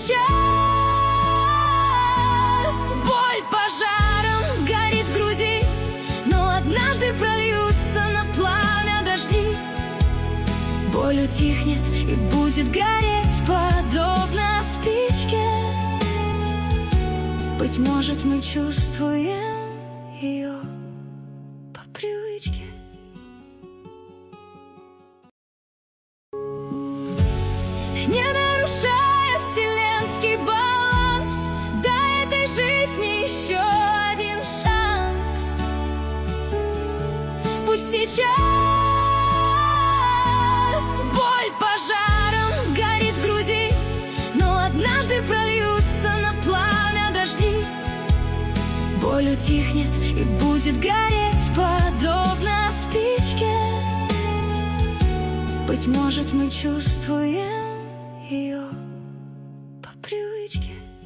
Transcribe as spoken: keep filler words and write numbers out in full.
сейчас боль пожаром горит в груди, но однажды прольются на пламя дожди. Боль утихнет и будет гореть, подобно спичке. Быть может, мы чувствуем ее по привычке. Не нарушая вселенский баланс, дай этой жизни еще один шанс. Пусть сейчас боль пожаром горит в груди, но однажды прольются на пламя дожди. Боль утихнет и будет гореть, подобно спичке. Быть может, мы чувствуем ее по привычке.